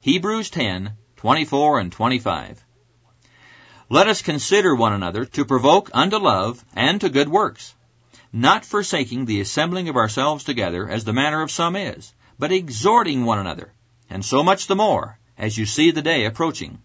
Hebrews 10:24 and 25. Let us consider one another to provoke unto love and to good works, not forsaking the assembling of ourselves together, as the manner of some is, but exhorting one another, and so much the more, as you see the day approaching.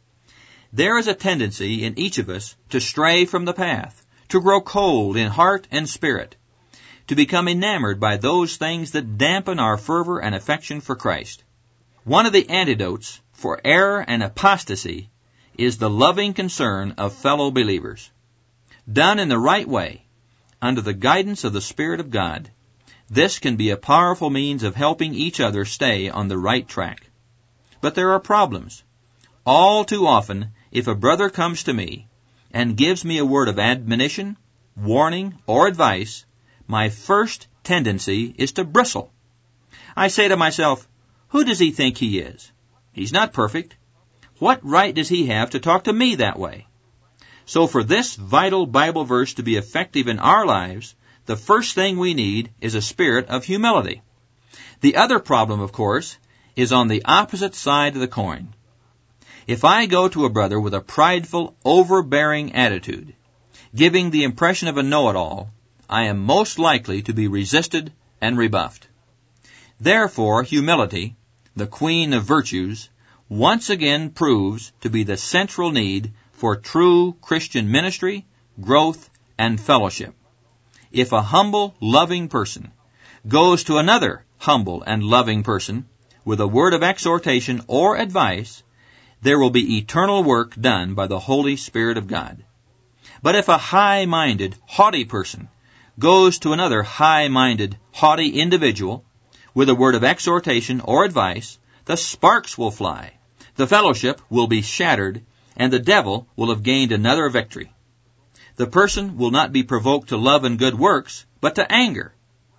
There is a tendency in each of us to stray from the path, to grow cold in heart and spirit, to become enamored by those things that dampen our fervor and affection for Christ. One of the antidotes for error and apostasy is the loving concern of fellow believers. Done in the right way, under the guidance of the Spirit of God, this can be a powerful means of helping each other stay on the right track. But there are problems. All too often, if a brother comes to me and gives me a word of admonition, warning, or advice, my first tendency is to bristle. I say to myself, who does he think he is? He's not perfect. What right does he have to talk to me that way? So for this vital Bible verse to be effective in our lives, the first thing we need is a spirit of humility. The other problem, of course, is on the opposite side of the coin. If I go to a brother with a prideful, overbearing attitude, giving the impression of a know-it-all, I am most likely to be resisted and rebuffed. Therefore, humility, the queen of virtues, once again proves to be the central need for true Christian ministry, growth, and fellowship. If a humble, loving person goes to another humble and loving person with a word of exhortation or advice, there will be eternal work done by the Holy Spirit of God. But if a high-minded, haughty person goes to another high-minded, haughty individual with a word of exhortation or advice, the sparks will fly, the fellowship will be shattered, and the devil will have gained another victory. The person will not be provoked to love and good works, but to anger.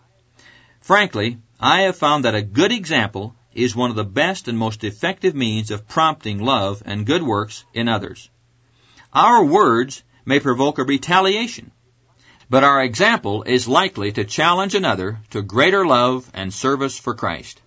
Frankly, I have found that a good example is one of the best and most effective means of prompting love and good works in others. Our words may provoke a retaliation, but our example is likely to challenge another to greater love and service for Christ.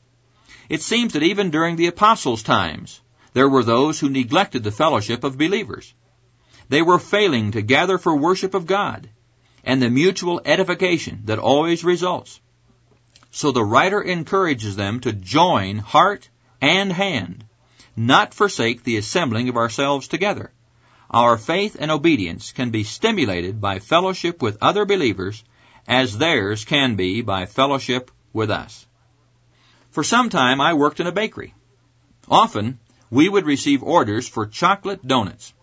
It seems that even during the apostles' times, there were those who neglected the fellowship of believers. They were failing to gather for worship of God and the mutual edification that always results. So the writer encourages them to join heart and hand, not forsake the assembling of ourselves together. Our faith and obedience can be stimulated by fellowship with other believers as theirs can be by fellowship with us. For some time I worked in a bakery. Often we would receive orders for chocolate donuts.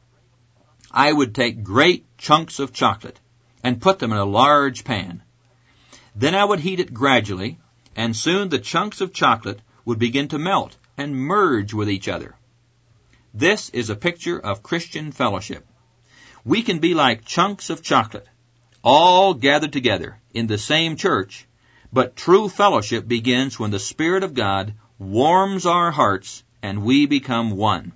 I would take great chunks of chocolate and put them in a large pan. Then I would heat it gradually, and soon the chunks of chocolate would begin to melt and merge with each other. This is a picture of Christian fellowship. We can be like chunks of chocolate, all gathered together in the same church, but true fellowship begins when the Spirit of God warms our hearts and we become one.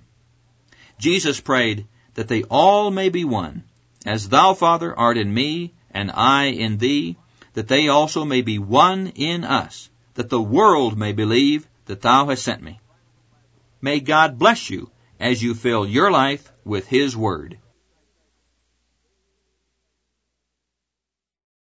Jesus prayed that they all may be one, as thou, Father, art in me, and I in thee, that they also may be one in us, that the world may believe that thou hast sent me. May God bless you as you fill your life with His Word.